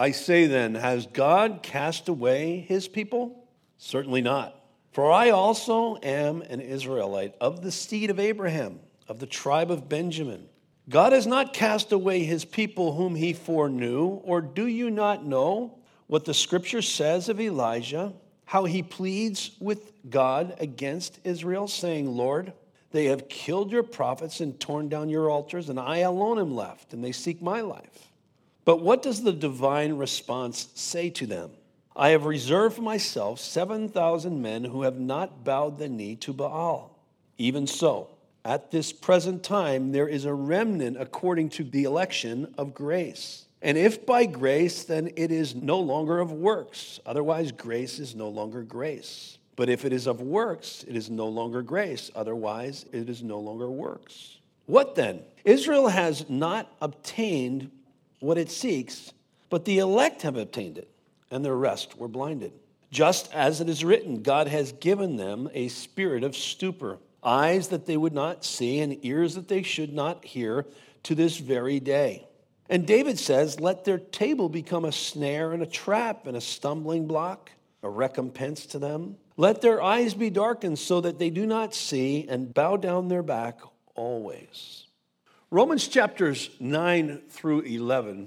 I say then, has God cast away his people? Certainly not. For I also am an Israelite, of the seed of Abraham, of the tribe of Benjamin. God has not cast away his people whom he foreknew, or do you not know what the scripture says of Elijah, how he pleads with God against Israel, saying, Lord, they have killed your prophets and torn down your altars, and I alone am left, and they seek my life. But what does the divine response say to them? I have reserved for myself 7,000 men who have not bowed the knee to Baal. Even so, at this present time, there is a remnant according to the election of grace. And if by grace, then it is no longer of works. Otherwise, grace is no longer grace. But if it is of works, it is no longer grace. Otherwise, it is no longer works. What then? Israel has not obtained what it seeks, but the elect have obtained it, and the rest were blinded. Just as it is written, God has given them a spirit of stupor, eyes that they would not see, and ears that they should not hear, to this very day. And David says, let their table become a snare and a trap and a stumbling block, a recompense to them. Let their eyes be darkened so that they do not see, and bow down their back always. Romans chapters 9 through 11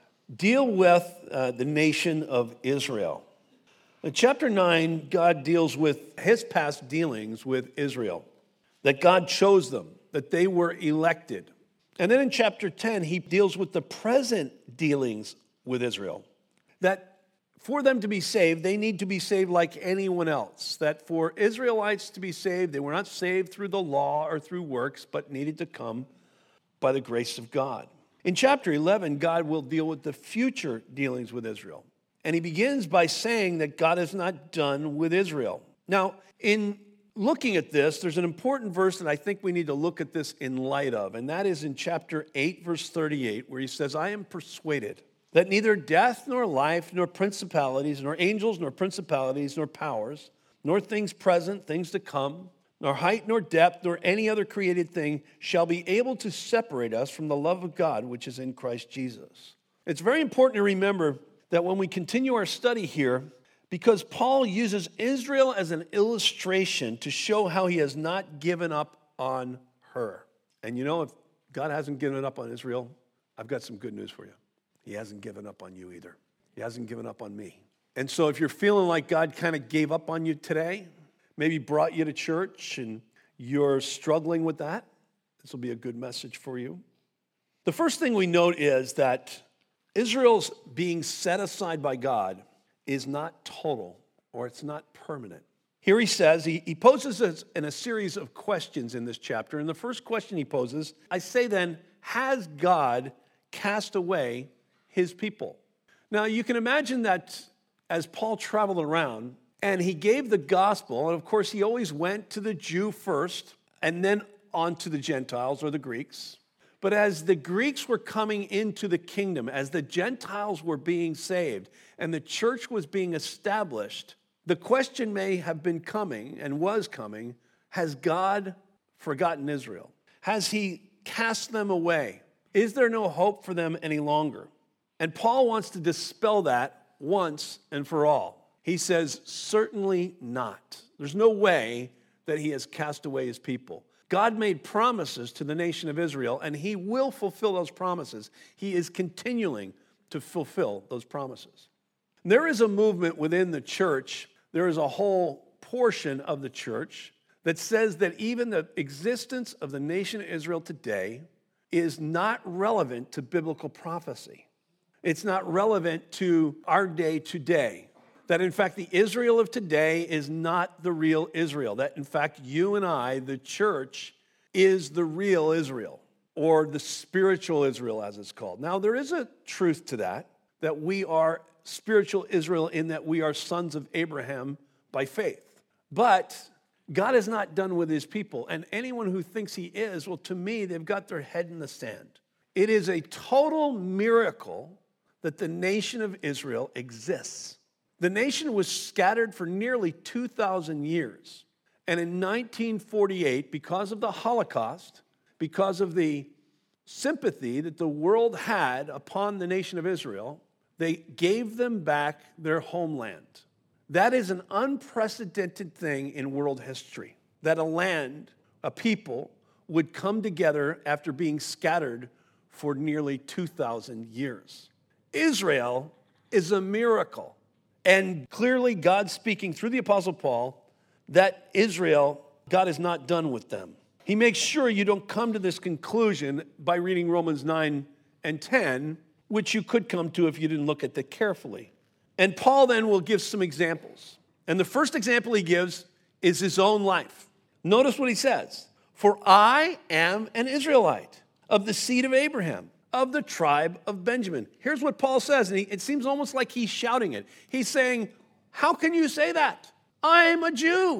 deal with the nation of Israel. In chapter 9, God deals with his past dealings with Israel, that God chose them, that they were elected. And then in chapter 10, he deals with the present dealings with Israel, that for them to be saved, they need to be saved like anyone else. That for Israelites to be saved, they were not saved through the law or through works, but needed to come by the grace of God. In chapter 11, God will deal with the future dealings with Israel. And he begins by saying that God is not done with Israel. Now, in looking at this, there's an important verse that I think we need to look at this in light of, and that is in chapter 8, verse 38, where he says, I am persuaded that neither death nor life, nor principalities, nor angels, nor principalities, nor powers, nor things present, things to come, nor height, nor depth, nor any other created thing shall be able to separate us from the love of God, which is in Christ Jesus. It's very important to remember that when we continue our study here, because Paul uses Israel as an illustration to show how he has not given up on her. And you know, if God hasn't given up on Israel, I've got some good news for you. He hasn't given up on you either. He hasn't given up on me. And so if you're feeling like God kind of gave up on you today, maybe brought you to church and you're struggling with that, this will be a good message for you. The first thing we note is that Israel's being set aside by God is not total, or it's not permanent. Here he says, he poses us in a series of questions in this chapter. And the first question he poses, I say then, has God cast away his people? Now, you can imagine that as Paul traveled around and he gave the gospel, and of course he always went to the Jew first and then on to the Gentiles or the Greeks. But as the Greeks were coming into the kingdom, as the Gentiles were being saved and the church was being established, the question may have been coming and was coming, has God forgotten Israel? Has he cast them away? Is there no hope for them any longer? And Paul wants to dispel that once and for all. He says, certainly not. There's no way that he has cast away his people. God made promises to the nation of Israel, and he will fulfill those promises. He is continuing to fulfill those promises. There is a movement within the church, there is a whole portion of the church that says that even the existence of the nation of Israel today is not relevant to biblical prophecy. It's not relevant to our day today. That in fact, the Israel of today is not the real Israel. That in fact, you and I, the church, is the real Israel, or the spiritual Israel as it's called. Now, there is a truth to that we are spiritual Israel in that we are sons of Abraham by faith. But God is not done with his people. And anyone who thinks he is, well, to me, they've got their head in the sand. It is a total miracle that the nation of Israel exists. The nation was scattered for nearly 2,000 years. And in 1948, because of the Holocaust, because of the sympathy that the world had upon the nation of Israel, They gave them back their homeland. That is an unprecedented thing in world history, that a land, a people, would come together after being scattered for nearly 2,000 years. Israel is a miracle. And clearly God's speaking through the Apostle Paul that Israel, God is not done with them. He makes sure you don't come to this conclusion by reading Romans 9 and 10, which you could come to if you didn't look at it carefully. And Paul then will give some examples. And the first example he gives is his own life. Notice what he says. For I am an Israelite of the seed of Abraham, of the tribe of Benjamin. Here's what Paul says, and it seems almost like he's shouting it. He's saying, how can you say that? I'm a Jew.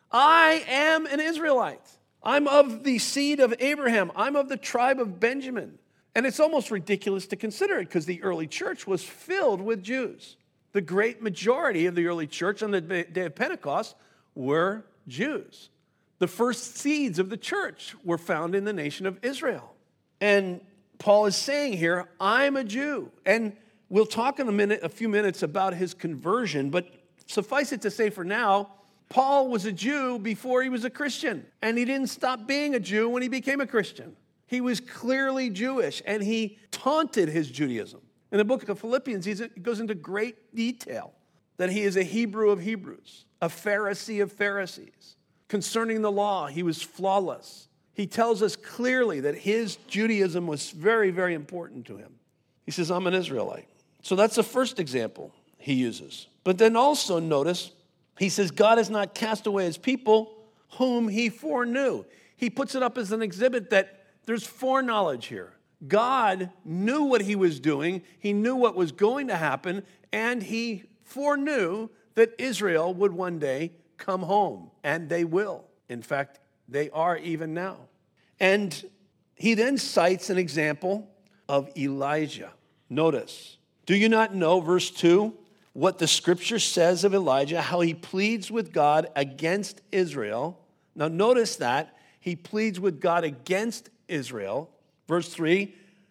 I am an Israelite. I'm of the seed of Abraham. I'm of the tribe of Benjamin. And it's almost ridiculous to consider it because the early church was filled with Jews. The great majority of the early church on the day of Pentecost were Jews. The first seeds of the church were found in the nation of Israel. And Paul is saying here, I'm a Jew. And we'll talk in a few minutes about his conversion, but suffice it to say for now, Paul was a Jew before he was a Christian, and he didn't stop being a Jew when he became a Christian. He was clearly Jewish, and he taunted his Judaism. In the book of Philippians, he goes into great detail that he is a Hebrew of Hebrews, a Pharisee of Pharisees. Concerning the law, he was flawless. He tells us clearly that his Judaism was very, very important to him. He says, I'm an Israelite. So that's the first example he uses. But then also notice, he says, God has not cast away his people whom he foreknew. He puts it up as an exhibit that there's foreknowledge here. God knew what he was doing. He knew what was going to happen, and he foreknew that Israel would one day come home, and they will. In fact, they are even now. And he then cites an example of Elijah. Notice, do you not know, verse 2, what the scripture says of Elijah, how he pleads with God against Israel? Now notice that he pleads with God against Israel. Verse 3,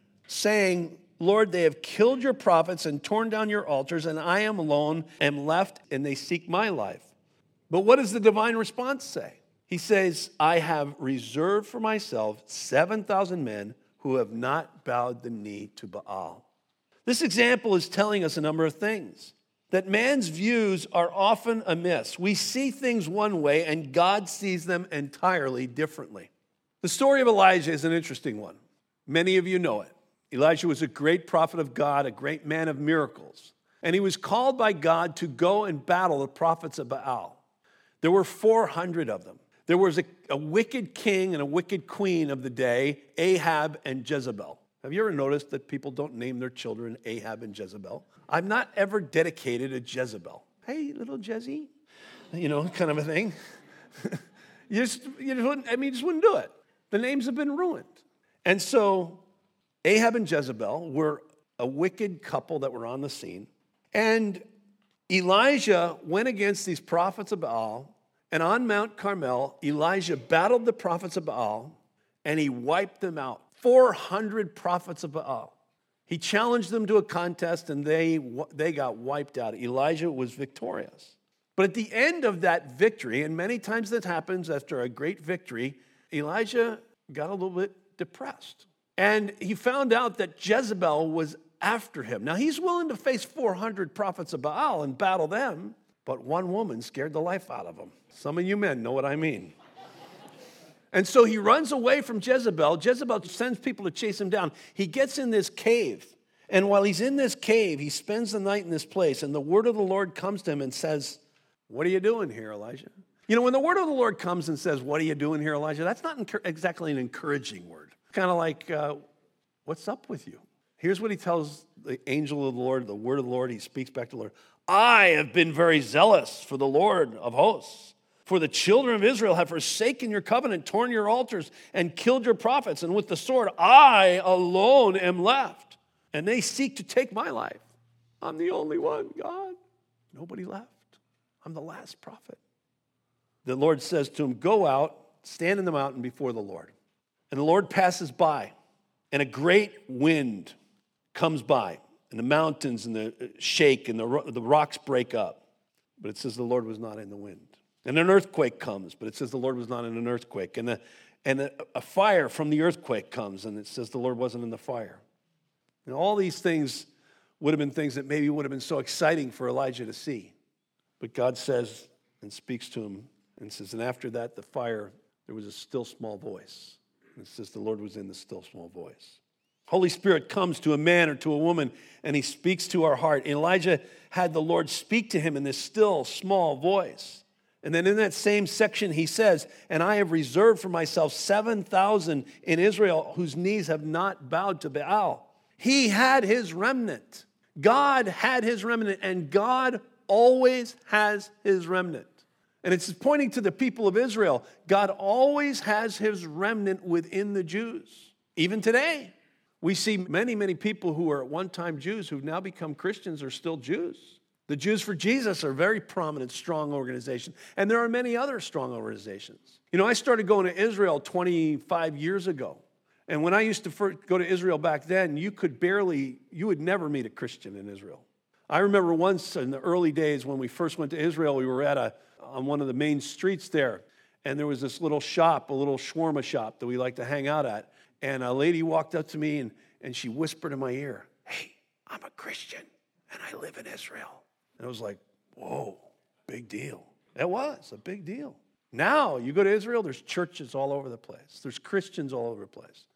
saying, Lord, they have killed your prophets and torn down your altars, and I am alone, am left, and they seek my life. But what does the divine response say? He says, I have reserved for myself 7,000 men who have not bowed the knee to Baal. This example is telling us a number of things. That man's views are often amiss. We see things one way, and God sees them entirely differently. The story of Elijah is an interesting one. Many of you know it. Elijah was a great prophet of God, a great man of miracles. And he was called by God to go and battle the prophets of Baal. There were 400 of them. There was a wicked king and a wicked queen of the day, Ahab and Jezebel. Have you ever noticed that people don't name their children Ahab and Jezebel? I've not ever dedicated a Jezebel. Hey, little Jezzy, kind of a thing. you just wouldn't do it. The names have been ruined. And so Ahab and Jezebel were a wicked couple that were on the scene. And Elijah went against these prophets of Baal. And on Mount Carmel, Elijah battled the prophets of Baal, and he wiped them out. 400 prophets of Baal. He challenged them to a contest, and they got wiped out. Elijah was victorious. But at the end of that victory, and many times that happens after a great victory, Elijah got a little bit depressed. And he found out that Jezebel was after him. Now, he's willing to face 400 prophets of Baal and battle them, but one woman scared the life out of him. Some of you men know what I mean. And so he runs away from Jezebel. Jezebel sends people to chase him down. He gets in this cave. And while he's in this cave, he spends the night in this place. And the word of the Lord comes to him and says, what are you doing here, Elijah? When the word of the Lord comes and says, what are you doing here, Elijah? That's not exactly an encouraging word. Kind of like, what's up with you? Here's what he tells the angel of the Lord, the word of the Lord. He speaks back to the Lord. I have been very zealous for the Lord of hosts. For the children of Israel have forsaken your covenant, torn your altars, and killed your prophets. And with the sword, I alone am left. And they seek to take my life. I'm the only one, God. Nobody left. I'm the last prophet. The Lord says to him, go out, stand in the mountain before the Lord. And the Lord passes by, and a great wind comes by. and the mountains and the shake and the rocks break up. But it says the Lord was not in the wind. And an earthquake comes, but it says the Lord was not in an earthquake. And a fire from the earthquake comes, and it says the Lord wasn't in the fire. And all these things would have been things that maybe would have been so exciting for Elijah to see. But God says and speaks to him and says, and after that, the fire, there was a still small voice. And it says the Lord was in the still small voice. Holy Spirit comes to a man or to a woman, and he speaks to our heart. And Elijah had the Lord speak to him in this still small voice. And then in that same section, he says, and I have reserved for myself 7,000 in Israel whose knees have not bowed to Baal. He had his remnant. God had his remnant, and God always has his remnant. And it's pointing to the people of Israel. God always has his remnant within the Jews. Even today, we see many, many people who were at one time Jews who've now become Christians are still Jews. The Jews for Jesus are a very prominent, strong organization. And there are many other strong organizations. You know, I started going to Israel 25 years ago. And when I used to first go to Israel back then, you would never meet a Christian in Israel. I remember once in the early days when we first went to Israel, we were on one of the main streets there. And there was this little shop, a little shawarma shop that we like to hang out at. And a lady walked up to me and she whispered in my ear, "Hey, I'm a Christian and I live in Israel." And I was like, whoa, big deal. It was a big deal. Now, you go to Israel, there's churches all over the place. There's Christians all over the place.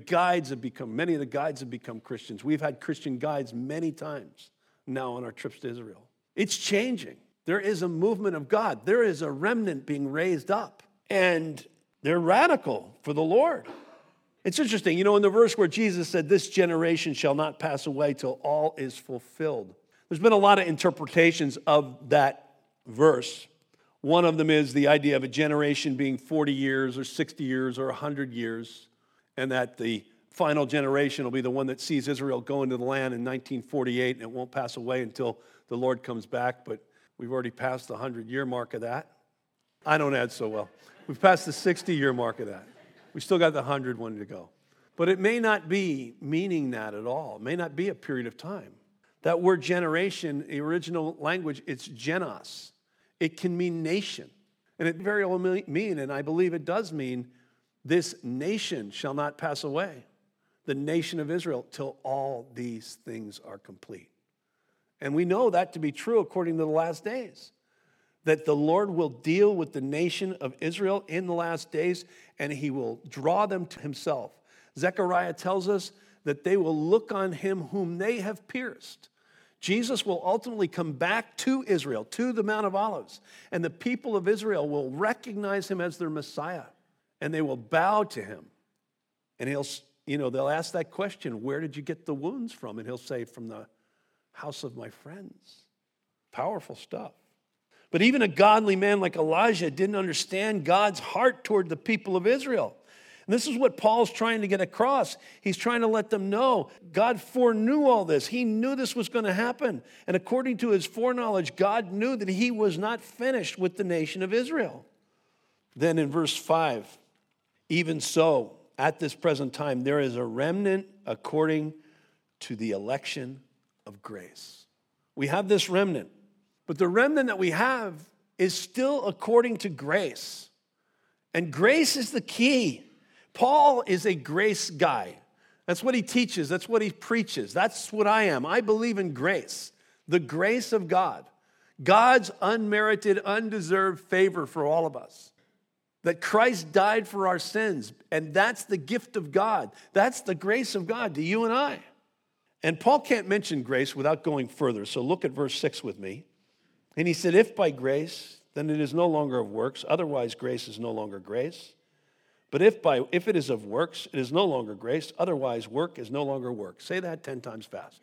Many of the guides have become Christians. We've had Christian guides many times now on our trips to Israel. It's changing. There is a movement of God. There is a remnant being raised up. And they're radical for the Lord. It's interesting, you know, in the verse where Jesus said, this generation shall not pass away till all is fulfilled. There's been a lot of interpretations of that verse. One of them is the idea of a generation being 40 years or 60 years or 100 years, and that the final generation will be the one that sees Israel go into the land in 1948, and it won't pass away until the Lord comes back, but we've already passed the 100-year mark of that. I don't add so well. We've passed the 60-year mark of that. We still got the 100 one to go. But it may not be meaning that at all. It may not be a period of time. That word generation, the original language, it's genos. It can mean nation. And it very well mean, and I believe it does mean, this nation shall not pass away. The nation of Israel, till all these things are complete. And we know that to be true according to the last days. That the Lord will deal with the nation of Israel in the last days, and he will draw them to himself. Zechariah tells us that they will look on him whom they have pierced. Jesus will ultimately come back to Israel, to the Mount of Olives, and the people of Israel will recognize him as their Messiah, and they will bow to him. And they'll ask that question, where did you get the wounds from? And he'll say, from the house of my friends. Powerful stuff. But even a godly man like Elijah didn't understand God's heart toward the people of Israel. And this is what Paul's trying to get across. He's trying to let them know God foreknew all this. He knew this was going to happen. And according to his foreknowledge, God knew that he was not finished with the nation of Israel. Then in verse 5, even so, at this present time, there is a remnant according to the election of grace. We have this remnant. But the remnant that we have is still according to grace. And grace is the key. Paul is a grace guy. That's what he teaches. That's what he preaches. That's what I am. I believe in grace. The grace of God. God's unmerited, undeserved favor for all of us. That Christ died for our sins. And that's the gift of God. That's the grace of God to you and I. And Paul can't mention grace without going further. So look at verse 6 with me. And he said, if by grace, then it is no longer of works. Otherwise, grace is no longer grace. But if it is of works, it is no longer grace. Otherwise, work is no longer work. Say that 10 times fast.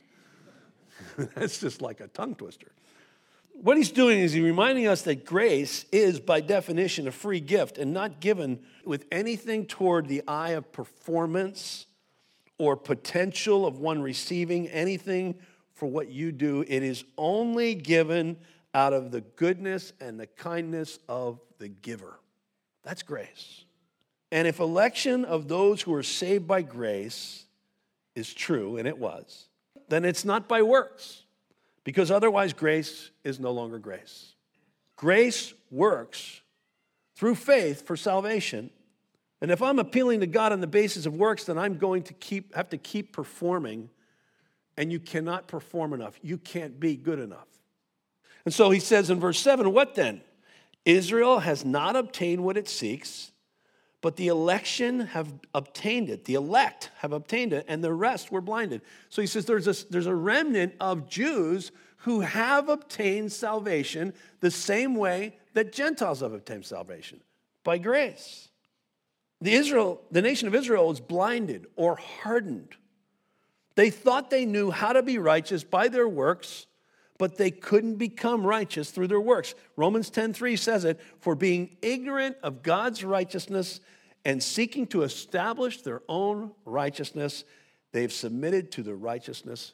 That's just like a tongue twister. What he's doing is he's reminding us that grace is, by definition, a free gift and not given with anything toward the eye of performance or potential of one receiving anything for what you do. It is only given out of the goodness and the kindness of the giver. That's grace. And if election of those who are saved by grace is true, and it was, then it's not by works, because otherwise grace is no longer grace. Grace works through faith for salvation. And if I'm appealing to God on the basis of works, then I'm going to have to keep performing, and you cannot perform enough. You can't be good enough. And so he says in verse 7, what then? Israel has not obtained what it seeks, but the election have obtained it. The elect have obtained it, and the rest were blinded. So he says there's a remnant of Jews who have obtained salvation the same way that Gentiles have obtained salvation, by grace. The nation of Israel was blinded or hardened. They thought they knew how to be righteous by their works, but they couldn't become righteous through their works. Romans 10:3 says it, for being ignorant of God's righteousness and seeking to establish their own righteousness, they've not submitted to the righteousness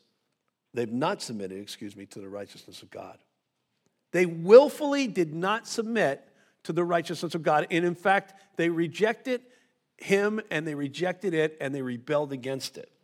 of God. They willfully did not submit to the righteousness of God. And in fact, they rejected him and they rejected it and they rebelled against it.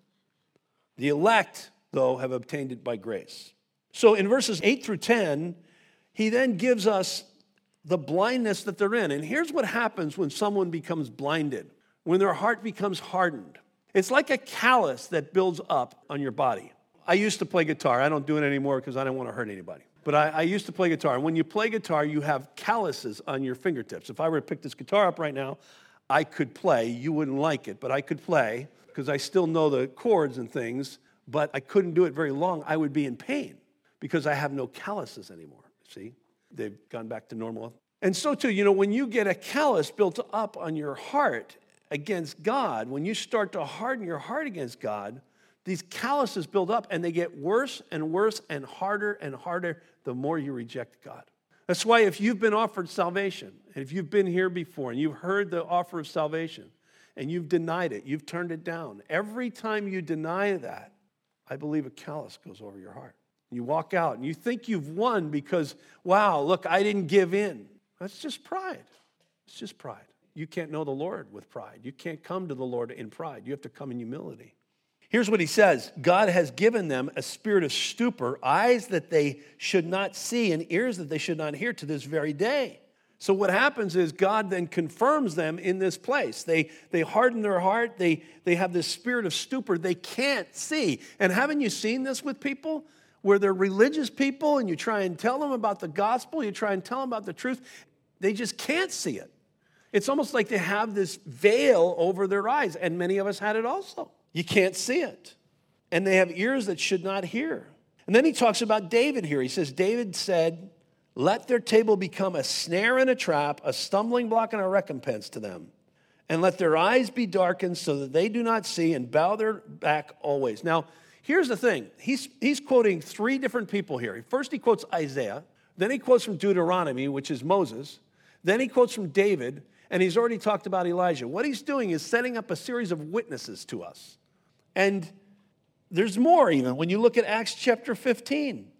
The elect, though, have obtained it by grace. So in verses 8 through 10, he then gives us the blindness that they're in. And here's what happens when someone becomes blinded, when their heart becomes hardened. It's like a callus that builds up on your body. I used to play guitar. I don't do it anymore because I don't want to hurt anybody. But I used to play guitar. And when you play guitar, you have calluses on your fingertips. If I were to pick this guitar up right now, I could play. You wouldn't like it, but I could play because I still know the chords and things, but I couldn't do it very long. I would be in pain because I have no calluses anymore. See? They've gone back to normal. And so too, when you get a callus built up on your heart against God, when you start to harden your heart against God, these calluses build up and they get worse and worse and harder the more you reject God. That's why if you've been offered salvation, and if you've been here before and you've heard the offer of salvation and you've denied it, you've turned it down, every time you deny that, I believe a callus goes over your heart. You walk out and you think you've won because, wow, look, I didn't give in. That's just pride. It's just pride. You can't know the Lord with pride. You can't come to the Lord in pride. You have to come in humility. Here's what he says. God has given them a spirit of stupor, eyes that they should not see and ears that they should not hear to this very day. So what happens is God then confirms them in this place. They harden their heart. They have this spirit of stupor. They can't see. And haven't you seen this with people? Where they're religious people and you try and tell them about the gospel, you try and tell them about the truth, they just can't see it. It's almost like they have this veil over their eyes, and many of us had it also. You can't see it. And they have ears that should not hear. And then he talks about David here. He says, David said, let their table become a snare and a trap, a stumbling block and a recompense to them. And let their eyes be darkened so that they do not see and bow their back always. Now, here's the thing. He's quoting three different people here. First, he quotes Isaiah. Then he quotes from Deuteronomy, which is Moses. Then he quotes from David. And he's already talked about Elijah. What he's doing is setting up a series of witnesses to us. And there's more even. When you look at Acts chapter 15,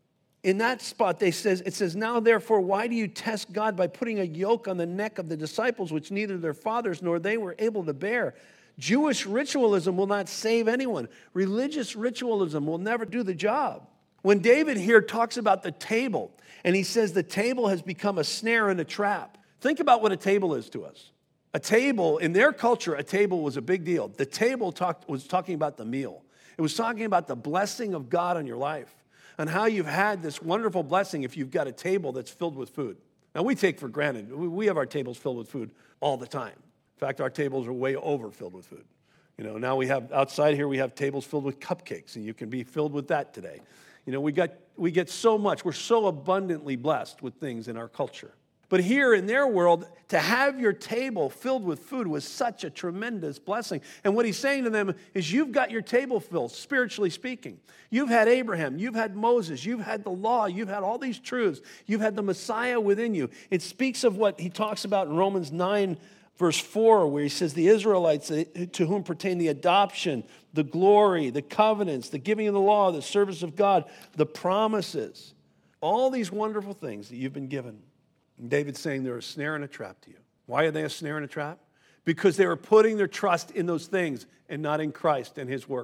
in that spot it says, now therefore, why do you test God by putting a yoke on the neck of the disciples, which neither their fathers nor they were able to bear? Jewish ritualism will not save anyone. Religious ritualism will never do the job. When David here talks about the table, and he says the table has become a snare and a trap, think about what a table is to us. A table, in their culture, a table was a big deal. The table was talking about the meal. It was talking about the blessing of God on your life and how you've had this wonderful blessing if you've got a table that's filled with food. Now, we take for granted, we have our tables filled with food all the time. In fact, our tables are way over filled with food. Now we have, outside here, we have tables filled with cupcakes, and you can be filled with that today. We get so much. We're so abundantly blessed with things in our culture. But here in their world, to have your table filled with food was such a tremendous blessing. And what he's saying to them is, you've got your table filled, spiritually speaking. You've had Abraham, you've had Moses, you've had the law, you've had all these truths. You've had the Messiah within you. It speaks of what he talks about in Romans 9, verse 4, where he says, the Israelites to whom pertain the adoption, the glory, the covenants, the giving of the law, the service of God, the promises, all these wonderful things that you've been given. And David's saying they're a snare and a trap to you. Why are they a snare and a trap? Because they were putting their trust in those things and not in Christ and his work.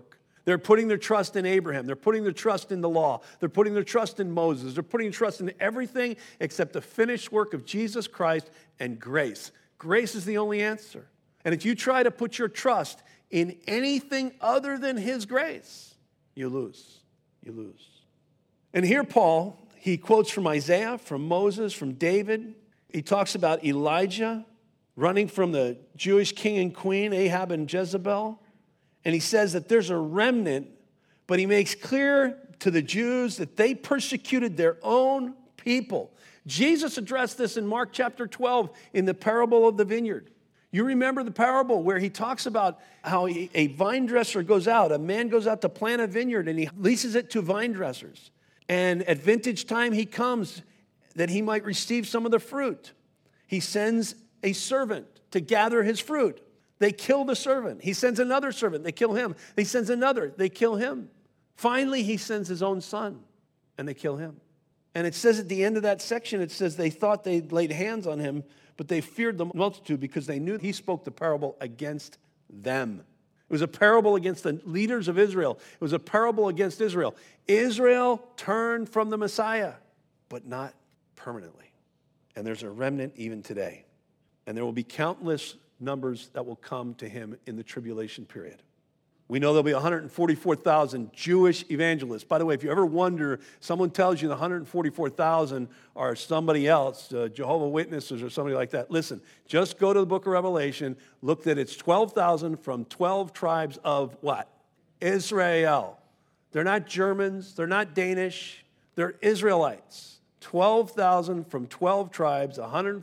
They're putting their trust in Abraham. They're putting their trust in the law. They're putting their trust in Moses. They're putting trust in everything except the finished work of Jesus Christ and grace. Grace is the only answer. And if you try to put your trust in anything other than his grace, you lose. You lose. And here Paul, he quotes from Isaiah, from Moses, from David. He talks about Elijah running from the Jewish king and queen, Ahab and Jezebel. And he says that there's a remnant, but he makes clear to the Jews that they persecuted their own people. Jesus addressed this in Mark chapter 12 in the parable of the vineyard. You remember the parable where he talks about how a vine dresser goes out, a man goes out to plant a vineyard and he leases it to vine dressers. And at vintage time he comes that he might receive some of the fruit. He sends a servant to gather his fruit. They kill the servant. He sends another servant. They kill him. He sends another. They kill him. Finally, he sends his own son, and they kill him. And it says at the end of that section, it says they thought they'd laid hands on him, but they feared the multitude because they knew he spoke the parable against them. It was a parable against the leaders of Israel. It was a parable against Israel. Israel turned from the Messiah, but not permanently. And there's a remnant even today. And there will be countless numbers that will come to him in the tribulation period. We know there'll be 144,000 Jewish evangelists. By the way, if you ever wonder, someone tells you the 144,000 are somebody else, Jehovah's Witnesses or somebody like that. Listen, just go to the book of Revelation, look that it's 12,000 from 12 tribes of what? Israel. They're not Germans, they're not Danish, they're Israelites. 12,000 from 12 tribes,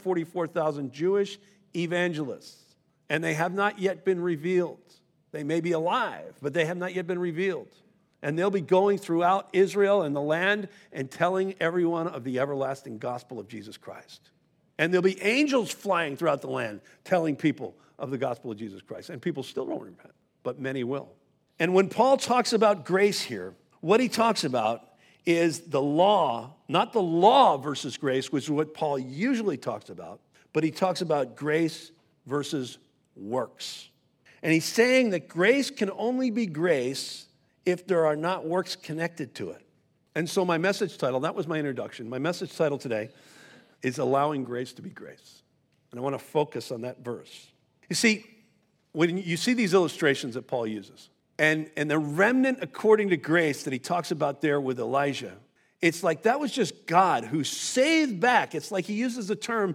144,000 Jewish evangelists. And they have not yet been revealed. They may be alive, but they have not yet been revealed. And they'll be going throughout Israel and the land and telling everyone of the everlasting gospel of Jesus Christ. And there'll be angels flying throughout the land telling people of the gospel of Jesus Christ. And people still won't repent, but many will. And when Paul talks about grace here, what he talks about is the law, not the law versus grace, which is what Paul usually talks about, but he talks about grace versus works. And he's saying that grace can only be grace if there are not works connected to it. And so my message title, that was my introduction. My message title today is Allowing Grace to be Grace. And I want to focus on that verse. You see, when you see these illustrations that Paul uses, and the remnant according to grace that he talks about there with Elijah, it's like that was just God who saved back. It's like he uses the term,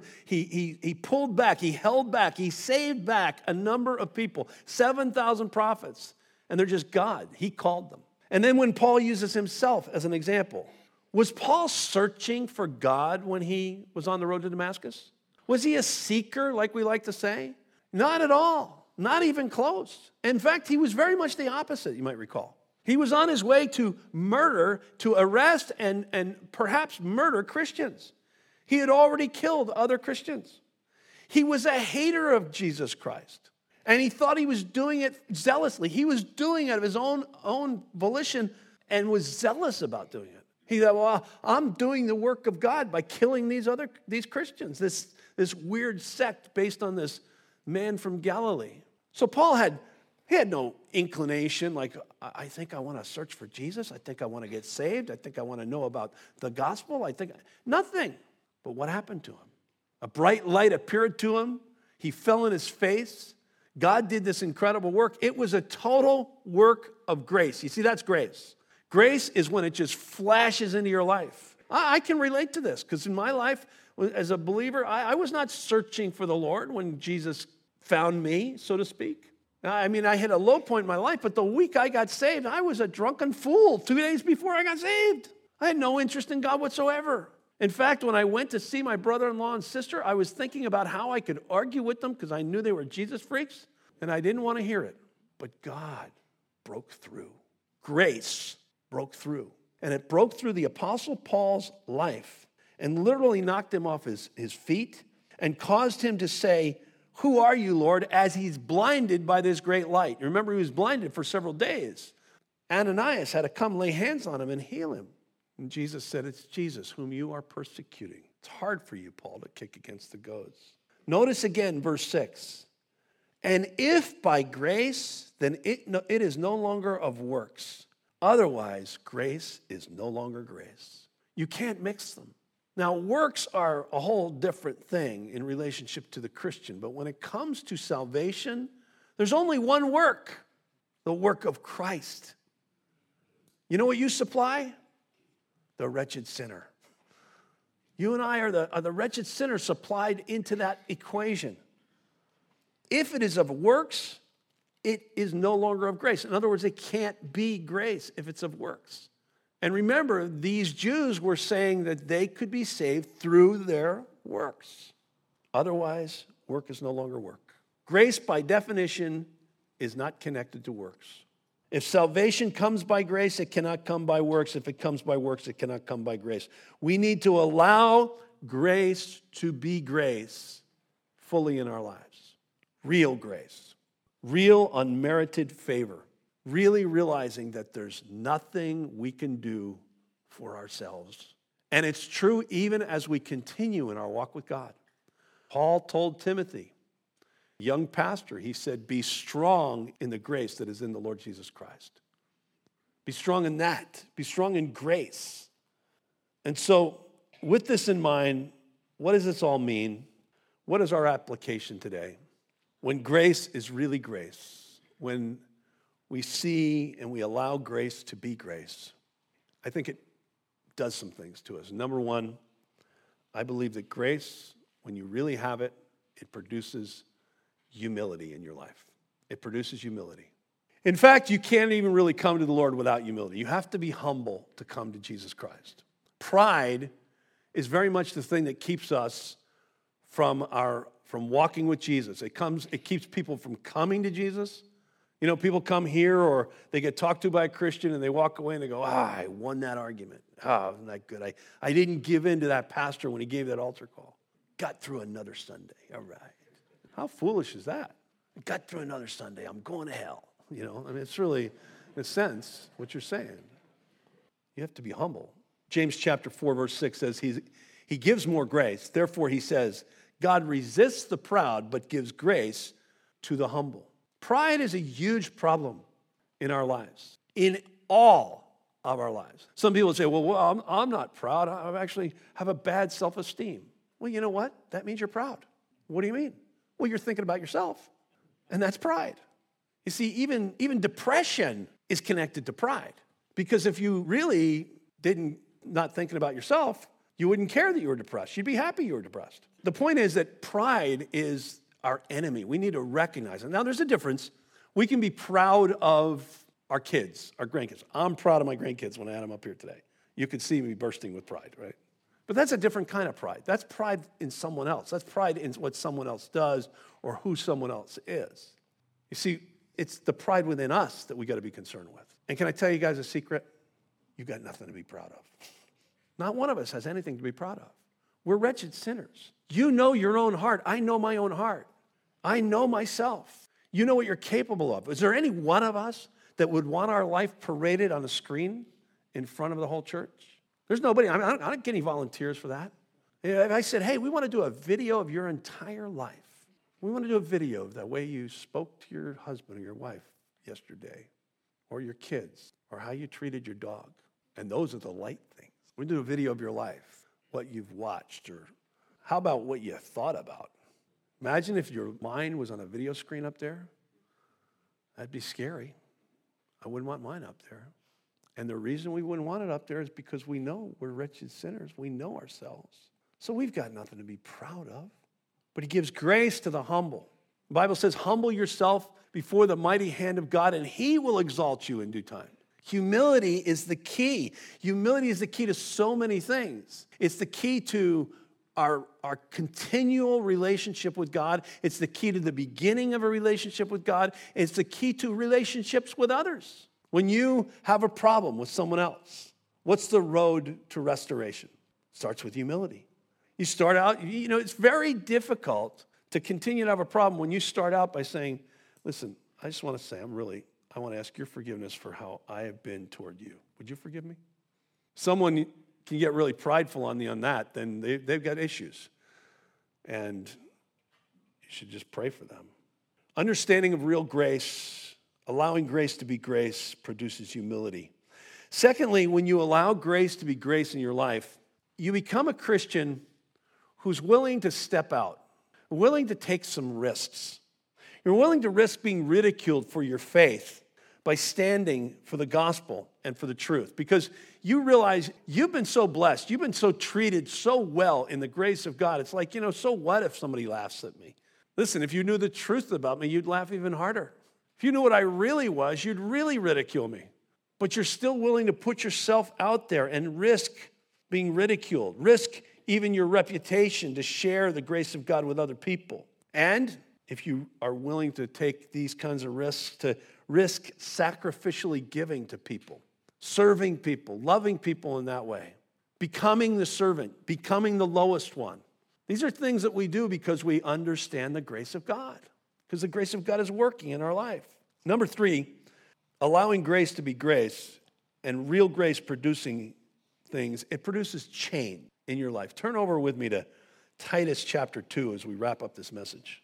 he pulled back, he held back, he saved back a number of people, 7,000 prophets, and they're just God. He called them. And then when Paul uses himself as an example, was Paul searching for God when he was on the road to Damascus? Was he a seeker, like we like to say? Not at all, not even close. In fact, he was very much the opposite, you might recall. He was on his way to murder, to arrest and perhaps murder Christians. He had already killed other Christians. He was a hater of Jesus Christ. And he thought he was doing it zealously. He was doing it of his own volition and was zealous about doing it. He thought, well, I'm doing the work of God by killing these Christians, this weird sect based on this man from Galilee. So Paul had no inclination, like, I think I want to search for Jesus. I think I want to get saved. I think I want to know about the gospel. Nothing. But what happened to him? A bright light appeared to him. He fell on his face. God did this incredible work. It was a total work of grace. You see, that's grace. Grace is when it just flashes into your life. I can relate to this because in my life, as a believer, I was not searching for the Lord when Jesus found me, so to speak. I mean, I hit a low point in my life, but the week I got saved, I was a drunken fool 2 days before I got saved. I had no interest in God whatsoever. In fact, when I went to see my brother-in-law and sister, I was thinking about how I could argue with them because I knew they were Jesus freaks, and I didn't want to hear it. But God broke through. Grace broke through. And it broke through the Apostle Paul's life and literally knocked him off his feet and caused him to say, "Who are you, Lord?" as he's blinded by this great light. Remember, he was blinded for several days. Ananias had to come lay hands on him and heal him. And Jesus said, "It's Jesus whom you are persecuting." It's hard for you, Paul, to kick against the goads. Notice again verse 6. And if by grace, then it is no longer of works. Otherwise, grace is no longer grace. You can't mix them. Now, works are a whole different thing in relationship to the Christian, but when it comes to salvation, there's only one work, the work of Christ. You know what you supply? The wretched sinner. You and I are the wretched sinner supplied into that equation. If it is of works, it is no longer of grace. In other words, it can't be grace if it's of works. And remember, these Jews were saying that they could be saved through their works. Otherwise, work is no longer work. Grace, by definition, is not connected to works. If salvation comes by grace, it cannot come by works. If it comes by works, it cannot come by grace. We need to allow grace to be grace fully in our lives. Real grace. Real unmerited favor. Really realizing that there's nothing we can do for ourselves. And it's true even as we continue in our walk with God. Paul told Timothy, young pastor, he said, be strong in the grace that is in the Lord Jesus Christ. Be strong in that. Be strong in grace. And so, with this in mind, what does this all mean? What is our application today? When grace is really grace, when we see and we allow grace to be grace, I think it does some things to us. Number one, I believe that grace, when you really have it, it produces humility in your life. It produces humility. In fact, you can't even really come to the Lord without humility. You have to be humble to come to Jesus Christ. Pride is very much the thing that keeps us from walking with Jesus. It keeps people from coming to Jesus. You know, people come here or they get talked to by a Christian and they walk away and they go, I won that argument. Isn't that good? I didn't give in to that pastor when he gave that altar call. Got through another Sunday. All right. How foolish is that? I got through another Sunday. I'm going to hell. You know, I mean, it's really, in a sense, what you're saying. You have to be humble. James chapter 4, verse 6 says he gives more grace. Therefore, he says, God resists the proud, but gives grace to the humble. Pride is a huge problem in our lives, in all of our lives. Some people say, well, I'm not proud. I actually have a bad self-esteem. Well, you know what? That means you're proud. What do you mean? Well, you're thinking about yourself, and that's pride. You see, even depression is connected to pride, because if you really not thinking about yourself, you wouldn't care that you were depressed. You'd be happy you were depressed. The point is that pride is our enemy. We need to recognize it. Now, there's a difference. We can be proud of our kids, our grandkids. I'm proud of my grandkids when I had them up here today. You could see me bursting with pride, right? But that's a different kind of pride. That's pride in someone else. That's pride in what someone else does or who someone else is. You see, it's the pride within us that we got to be concerned with. And can I tell you guys a secret? You got nothing to be proud of. Not one of us has anything to be proud of. We're wretched sinners. You know your own heart. I know my own heart. I know myself. You know what you're capable of. Is there any one of us that would want our life paraded on a screen in front of the whole church? There's nobody. I don't get any volunteers for that. If I said, hey, we want to do a video of your entire life. We want to do a video of the way you spoke to your husband or your wife yesterday, or your kids, or how you treated your dog. And those are the light things. We do a video of your life, what you've watched, or how about what you thought about? Imagine if your mind was on a video screen up there. That'd be scary. I wouldn't want mine up there. And the reason we wouldn't want it up there is because we know we're wretched sinners. We know ourselves. So we've got nothing to be proud of. But he gives grace to the humble. The Bible says, humble yourself before the mighty hand of God, and he will exalt you in due time. Humility is the key. Humility is the key to so many things. It's the key to our continual relationship with God. It's the key to the beginning of a relationship with God. It's the key to relationships with others. When you have a problem with someone else, what's the road to restoration? It starts with humility. You start out, it's very difficult to continue to have a problem when you start out by saying, listen, I just want to say, I want to ask your forgiveness for how I have been toward you. Would you forgive me? Someone can get really prideful on that, then they've got issues. And you should just pray for them. Understanding of real grace, allowing grace to be grace, produces humility. Secondly, when you allow grace to be grace in your life, you become a Christian who's willing to step out, willing to take some risks. You're willing to risk being ridiculed for your faith by standing for the gospel and for the truth, because you realize you've been so blessed, you've been so treated so well in the grace of God. It's like, so what if somebody laughs at me? Listen, if you knew the truth about me, you'd laugh even harder. If you knew what I really was, you'd really ridicule me. But you're still willing to put yourself out there and risk being ridiculed, risk even your reputation to share the grace of God with other people. And if you are willing to take these kinds of risks, to risk sacrificially giving to people, serving people, loving people in that way, becoming the servant, becoming the lowest one. These are things that we do because we understand the grace of God, because the grace of God is working in our life. Number 3, allowing grace to be grace and real grace producing things, it produces change in your life. Turn over with me to Titus chapter 2 as we wrap up this message.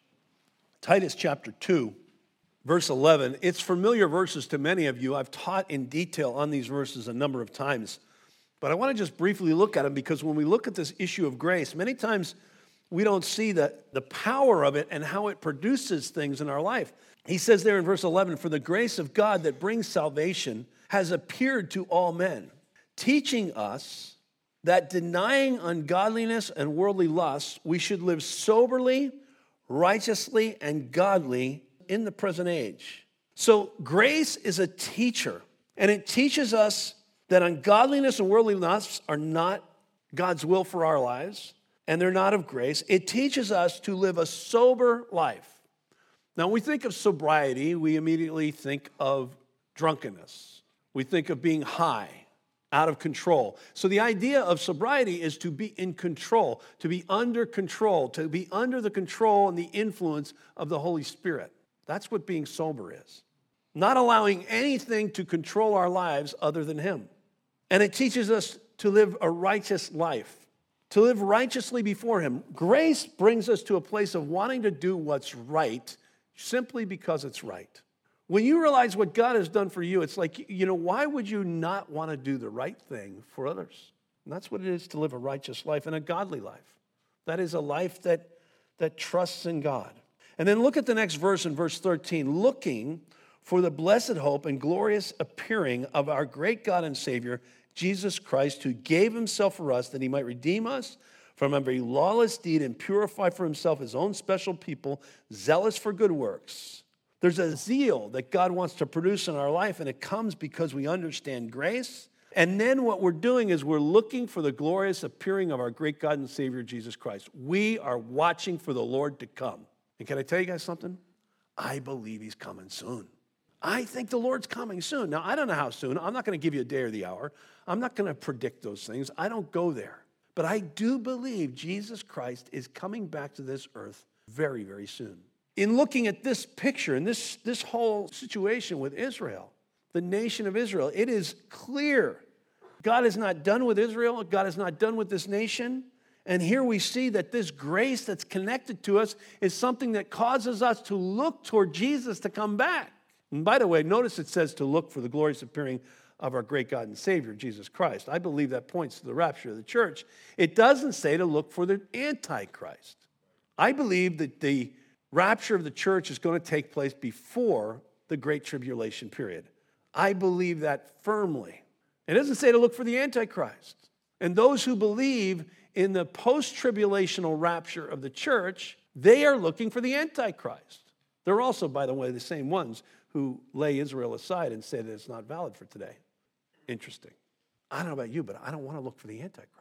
Titus chapter 2, verse 11. It's familiar verses to many of you. I've taught in detail on these verses a number of times. But I want to just briefly look at them, because when we look at this issue of grace, many times we don't see the power of it and how it produces things in our life. He says there in verse 11, "For the grace of God that brings salvation has appeared to all men, teaching us that denying ungodliness and worldly lusts, we should live soberly, righteously, and godly in the present age." So grace is a teacher, and it teaches us that ungodliness and worldly lusts are not God's will for our lives, and they're not of grace. It teaches us to live a sober life. Now, when we think of sobriety, we immediately think of drunkenness. We think of being high, out of control. So the idea of sobriety is to be in control, to be under control, to be under the control and the influence of the Holy Spirit. That's what being sober is. Not allowing anything to control our lives other than Him. And it teaches us to live a righteous life, to live righteously before Him. Grace brings us to a place of wanting to do what's right simply because it's right. When you realize what God has done for you, it's like, why would you not want to do the right thing for others? And that's what it is to live a righteous life and a godly life. That is a life that trusts in God. And then look at the next verse in verse 13. "Looking for the blessed hope and glorious appearing of our great God and Savior, Jesus Christ, who gave Himself for us that He might redeem us from every lawless deed and purify for Himself His own special people, zealous for good works." There's a zeal that God wants to produce in our life, and it comes because we understand grace. And then what we're doing is we're looking for the glorious appearing of our great God and Savior, Jesus Christ. We are watching for the Lord to come. And can I tell you guys something? I believe He's coming soon. I think the Lord's coming soon. Now, I don't know how soon. I'm not going to give you a day or the hour. I'm not going to predict those things. I don't go there. But I do believe Jesus Christ is coming back to this earth very, very soon. In looking at this picture and this whole situation with Israel, the nation of Israel, it is clear God is not done with Israel. God is not done with this nation. And here we see that this grace that's connected to us is something that causes us to look toward Jesus to come back. And by the way, notice it says to look for the glorious appearing of our great God and Savior, Jesus Christ. I believe that points to the rapture of the church. It doesn't say to look for the Antichrist. I believe that the rapture of the church is going to take place before the Great Tribulation period. I believe that firmly. It doesn't say to look for the Antichrist. And those who believe in the post-tribulational rapture of the church, they are looking for the Antichrist. They're also, by the way, the same ones who lay Israel aside and say that it's not valid for today. Interesting. I don't know about you, but I don't want to look for the Antichrist.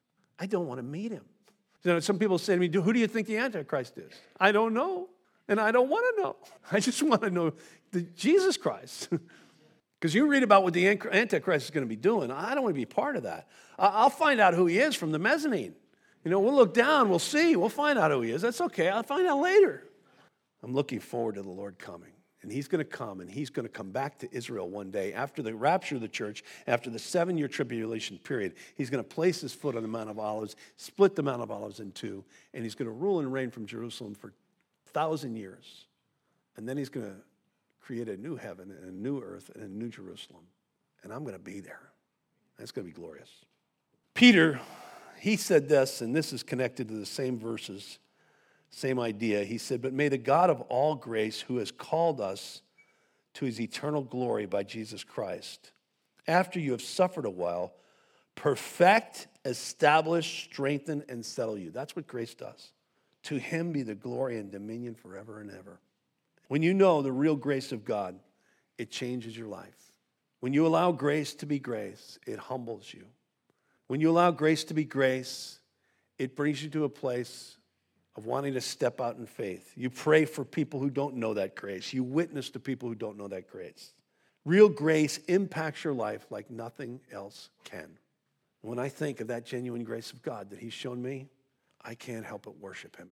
I don't want to meet him. Some people say to me, who do you think the Antichrist is? I don't know, and I don't want to know. I just want to know Jesus Christ. Because you read about what the Antichrist is going to be doing. I don't want to be part of that. I'll find out who he is from the mezzanine. We'll look down, we'll see, we'll find out who he is. That's okay, I'll find out later. I'm looking forward to the Lord coming. And he's going to come, and he's going to come back to Israel one day after the rapture of the church, after the 7-year tribulation period. He's going to place his foot on the Mount of Olives, split the Mount of Olives in two, and he's going to rule and reign from Jerusalem for 1,000 years. And then he's going to create a new heaven and a new earth and a new Jerusalem. And I'm going to be there. That's going to be glorious. Peter, he said this, and this is connected to the same verses, same idea. He said, but may the God of all grace, who has called us to his eternal glory by Jesus Christ, after you have suffered a while, perfect, establish, strengthen, and settle you. That's what grace does. To him be the glory and dominion forever and ever. When you know the real grace of God, it changes your life. When you allow grace to be grace, it humbles you. When you allow grace to be grace, it brings you to a place of wanting to step out in faith. You pray for people who don't know that grace. You witness to people who don't know that grace. Real grace impacts your life like nothing else can. When I think of that genuine grace of God that he's shown me, I can't help but worship him.